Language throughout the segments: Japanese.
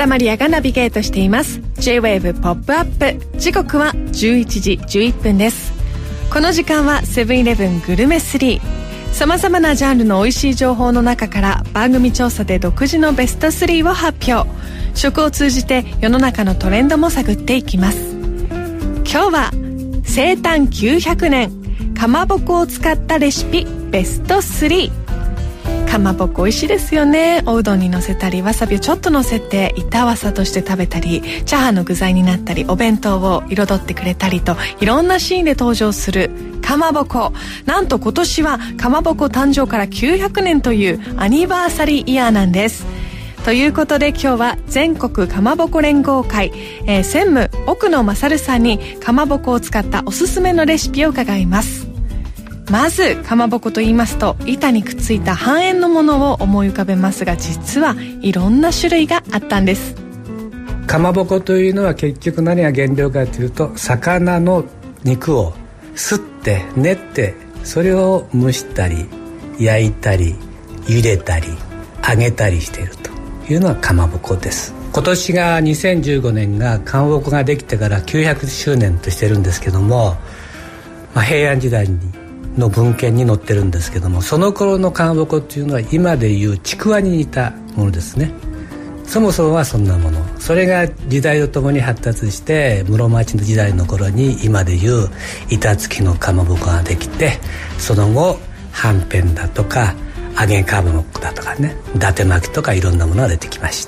田まりやがナビゲートしています J-Wave ポップアップ。時刻は11時11分です。この時間はセブンイレブングルメ3。さまざまなジャンルの美味しい情報の中から番組調査で独自のベスト3を発表。食を通じて世の中のトレンドも探っていきます。今日は生誕900年かまぼこを使ったレシピベスト3。かまぼこ美味しいですよね。おうどんにのせたりわさびをちょっとのせて板わさとして食べたり、チャーハンの具材になったり、お弁当を彩ってくれたりと、いろんなシーンで登場するかまぼこ。なんと今年はかまぼこ誕生から900年というアニバーサリーイヤーなんです。ということで今日は全国かまぼこ連合会、専務奥野勝さんにかまぼこを使ったおすすめのレシピを伺います。まずかまぼこと言いますと、板にくっついた半円のものを思い浮かべますが、実はいろんな種類があったんです。 かまぼこというのは結局何が原料かというと、魚の肉をすって練って、それを蒸したり焼いたり茹でたり揚げたりしているというのがかまぼこです。今年が2015年がかまぼこができてから900周年としてるんですけども、平安時代の文献に載ってるんですけども、その頃のかまぼこっていうのは今でいうちくわに似たものですね。そもそもはそんなもの、それが時代とともに発達して、室町の時代の頃に今でいう板付きのかまぼこができて、その後はんぺんだとか揚げかまぼこだとかね、伊達巻きとかいろんなものが出てきました。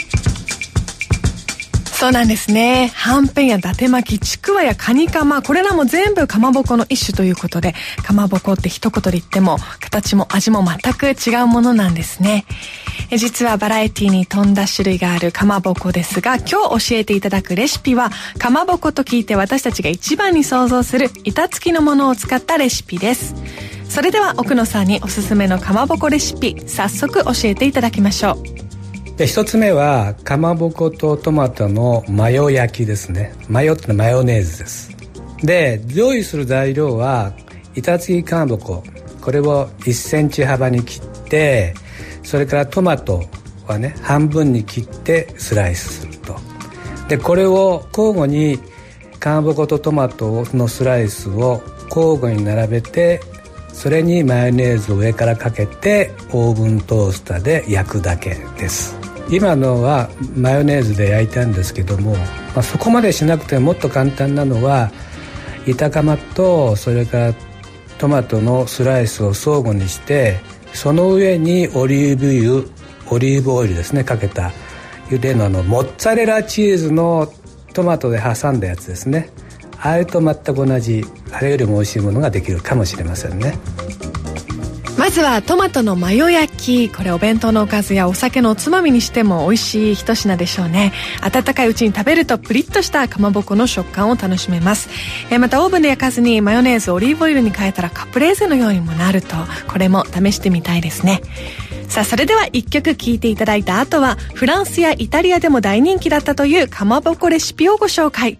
そうなんですね。はんぺんや伊達巻き、ちくわやカニカマ、これらも全部かまぼこの一種ということで、かまぼこって一言で言っても形も味も全く違うものなんですね。実はバラエティに富んだ種類があるかまぼこですが、今日教えていただくレシピはかまぼこと聞いて私たちが一番に想像する板付きのものを使ったレシピです。それでは奥野さんにおすすめのかまぼこレシピ、早速教えていただきましょう。 で、一つ目はかまぼことトマトのマヨ焼きですね。マヨってのはマヨネーズです。で、用意する材料は板付きかまぼこ、これを1センチ幅に切って、それからトマトはね半分に切ってスライスすると。で、これを交互にかまぼことトマトのスライスを交互に並べて、それにマヨネーズを上からかけてオーブントースターで焼くだけです。今のはマヨネーズで焼いたんですけども、そこまでしなくてももっと簡単なのは、板かまとそれからトマトのスライスを相互にして、その上にオリーブ油、オリーブオイルですねかけたゆでのモッツァレラチーズのトマトで挟んだやつですね。あれと全く同じ、あれよりも美味しいものができるかもしれませんね。 まずはトマトのマヨ焼き、これお弁当のおかずやお酒のおつまみにしても美味しい一品でしょうね。温かいうちに食べるとプリッとしたかまぼこの食感を楽しめます。またオーブンで焼かずにマヨネーズ、オリーブオイルに変えたらカプレーゼのようにもなると、これも試してみたいですね。さあ、それでは一曲聴いていただいた後は、フランスやイタリアでも大人気だったというかまぼこレシピをご紹介。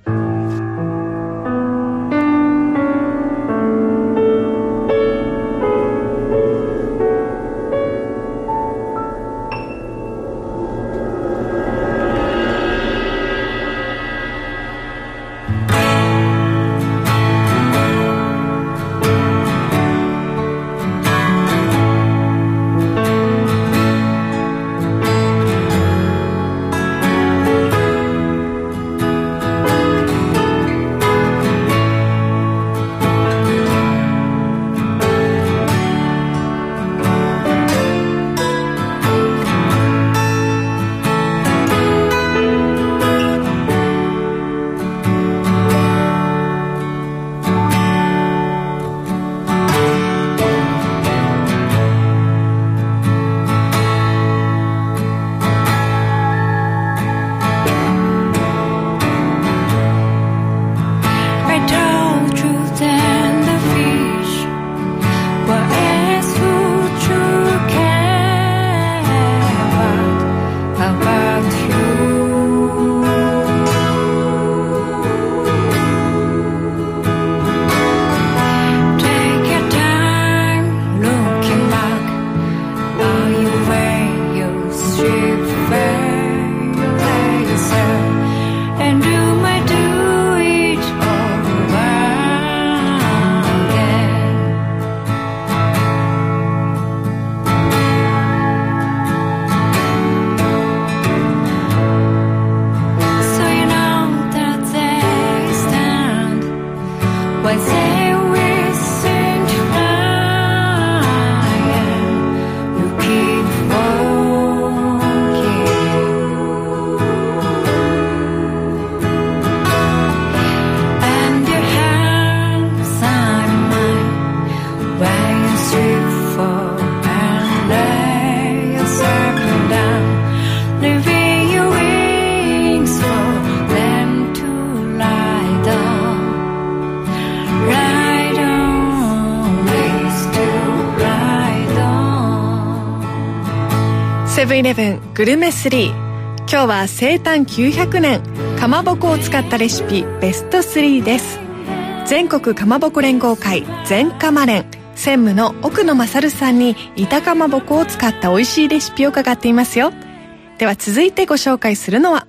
セブンイレブングルメ3。今日は生誕900年かまぼこを使ったレシピベスト3です。全国かまぼこ連合会全かま連専務の奥野勝さんに板かまぼこを使った美味しいレシピを伺っていますよ。では続いてご紹介するのは、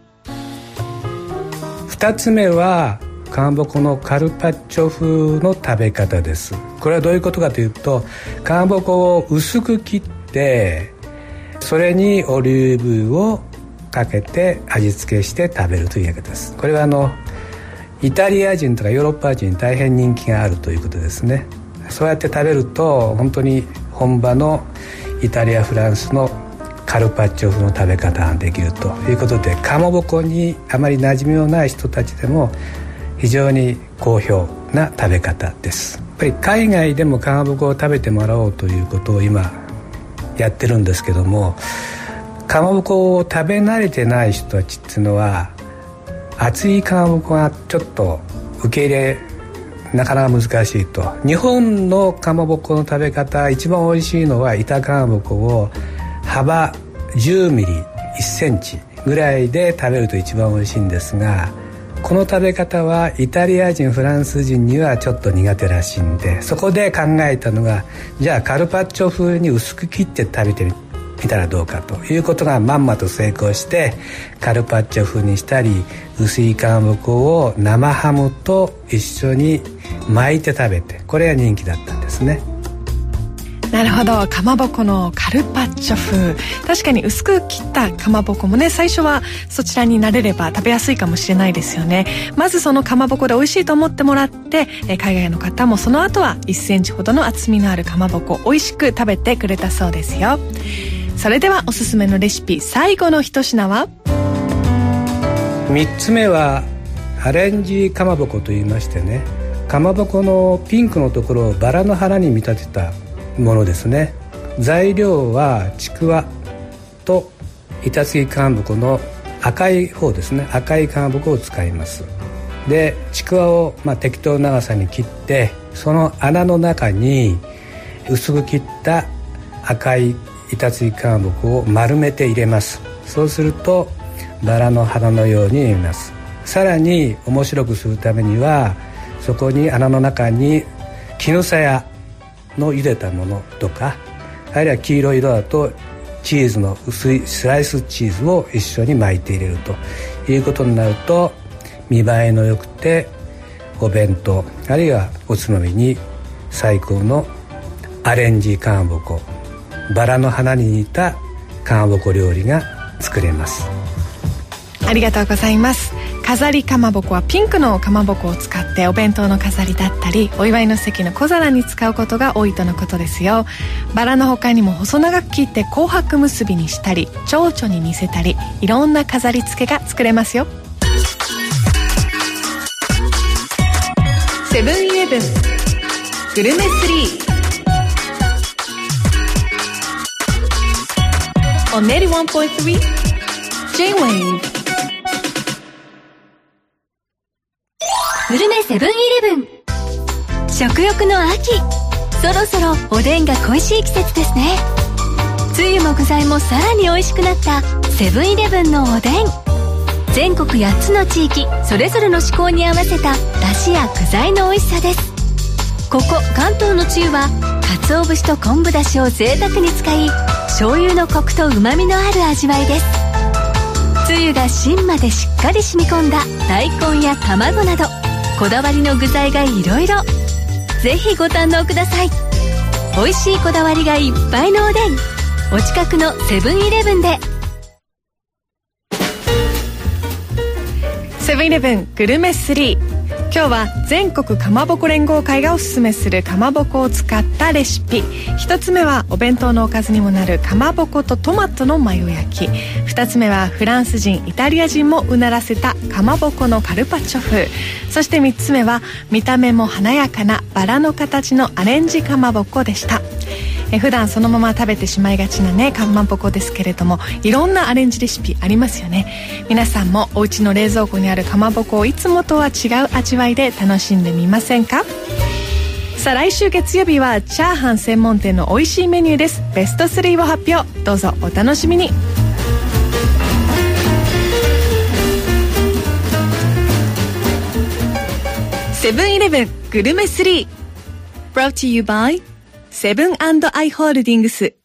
2つ目はかまぼこのカルパッチョ風の食べ方です。これはどういうことかというと、かまぼこを薄く切ってそれにオリーブ油をかけて味付けして食べるというわけです。これはイタリア人とかヨーロッパ人に大変人気があるということですね。そうやって食べると本当に本場のイタリアフランスのカルパッチョ風の食べ方ができるということで、かまぼこにあまり馴染みのない人たちでも非常に好評な食べ方です。やっぱり海外でもかまぼこを食べてもらおうということを今やってるんですけども、かまぼこを食べ慣れてない人たちっていうのは熱いかまぼこがちょっと受け入れなかなか難しいと。日本のかまぼこの食べ方一番美味しいのは板かまぼこを幅10ミリ1センチぐらいで食べると一番美味しいんですが、この食べ方はイタリア人フランス人にはちょっと苦手らしいんで、そこで考えたのが、じゃあカルパッチョ風に薄く切って食べてみたらどうかということがまんまと成功して、カルパッチョ風にしたり薄いかまぼこを生ハムと一緒に巻いて食べて、これが人気だったんですね。 なるほど、かまぼこのカルパッチョ風、確かに薄く切ったかまぼこもね、最初はそちらに慣れれば食べやすいかもしれないですよね。まずそのかまぼこで美味しいと思ってもらって、海外の方もその後は1センチほどの厚みのあるかまぼこ美味しく食べてくれたそうですよ。それではおすすめのレシピ最後の一品は、 3つ目はアレンジかまぼこといいましてね、かまぼこのピンクのところをバラの花に見立てたものですね。材料はちくわと板付きかまぼこの赤い方ですね、赤いかまぼこを使います。でちくわを適当な長さに切って、その穴の中に薄く切った赤い板付きかまぼこを丸めて入れます。そうするとバラの花のように見えます。さらに面白くするためには、そこに穴の中に絹さやの茹でたものとか、あるいは黄色い色だとチーズの薄いスライスチーズを一緒に巻いて入れるということになると、見栄えの良くてお弁当あるいはおつまみに最高のアレンジかまぼこ、バラの花に似たかまぼこ料理が作れます。 ありがとうございます。飾りかまぼこはピンクのかまぼこを使ってお弁当の飾りだったりお祝いの席の小皿に使うことが多いとのことですよ。バラの他にも細長く切って紅白結びにしたり蝶々に似せたり、いろんな飾り付けが作れますよ。セブンイレブングルメ3 on 81.3 J-Wave。 グルメセブンイレブン。食欲の秋、そろそろおでんが恋しい季節ですね。つゆも具材もさらに美味しくなったセブンイレブンのおでん。全国8つの地域それぞれの嗜好に合わせた出汁や具材の美味しさです。ここ関東のつゆは鰹節と昆布だしを贅沢に使い、醤油のコクと旨味のある味わいです。つゆが芯までしっかり染み込んだ大根や卵などこだわりの具材がいろいろ。ぜひご堪能ください。美味しいこだわりがいっぱいのおでん、お近くのセブンイレブンで。 セブンイレブングルメ3、今日は全国かまぼこ連合会がおすすめするかまぼこを使ったレシピ。一つ目はお弁当のおかずにもなるかまぼことトマトのマヨ焼き。二つ目はフランス人イタリア人もうならせたかまぼこのカルパッチョ風。そして三つ目は見た目も華やかなバラの形のアレンジかまぼこでした。普段そのまま食べてしまいがちなねかまぼこですけれども、いろんなアレンジレシピありますよね。皆さんもお家の冷蔵庫にあるかまぼこをいつもとは違う味わいで楽しんでみませんか。さあ来週月曜日はチャーハン専門店の美味しいメニューです。ベスト3を発表、どうぞお楽しみに。 セブンイレブングルメ3 Brought to you by セブン&アイ・ホールディングス